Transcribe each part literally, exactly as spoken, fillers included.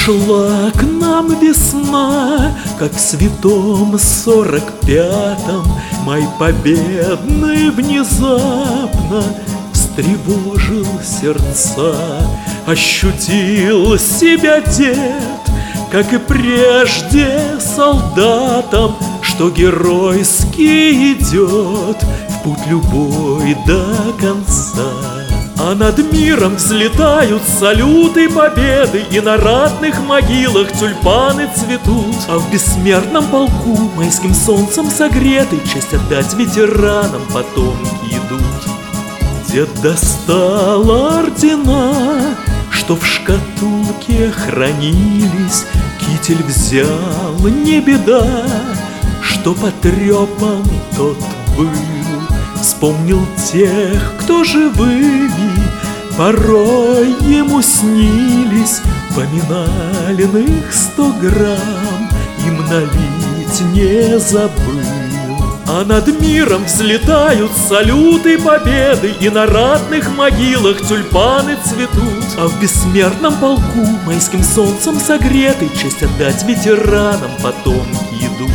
Пришла к нам весна, как в святом сорок пятом. Май победный внезапно встревожил сердца. Ощутил себя дед, как и прежде, солдатом, что геройски идет в путь любой до конца. А над миром взлетают салюты победы, и на ратных могилах тюльпаны цветут. А в бессмертном полку, майским солнцем согретый, честь отдать ветеранам потомки идут. Дед достал ордена, что в шкатулке хранились, китель взял, не беда, что потрепан тот был. Вспомнил тех, кто живыми порой ему снились, поминальных сто грамм им налить не забыл. А над миром взлетают салюты победы, и на ратных могилах тюльпаны цветут. А в бессмертном полку, майским солнцем согретый, честь отдать ветеранам потомки идут.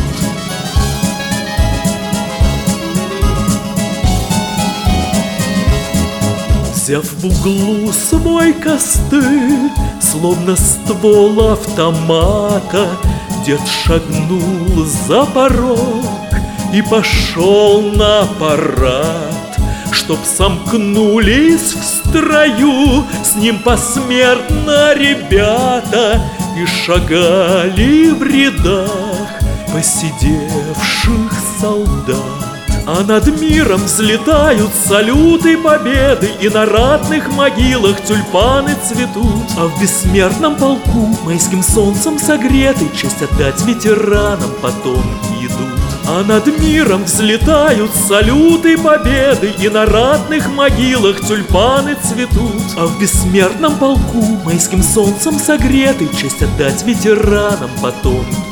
Взяв в углу свой костыль, словно ствол автомата, дед шагнул за порог и пошел на парад, чтоб сомкнулись в строю с ним посмертно ребята и шагали в рядах поседевших солдат. А над миром взлетают салюты победы, и на ратных могилах тюльпаны цветут. А в бессмертном полку, майским солнцем согретый, честь отдать ветеранам потомки идут. А над миром взлетают салюты победы, и на ратных могилах тюльпаны цветут. А в бессмертном полку, майским солнцем согретый, честь отдать ветеранам потомки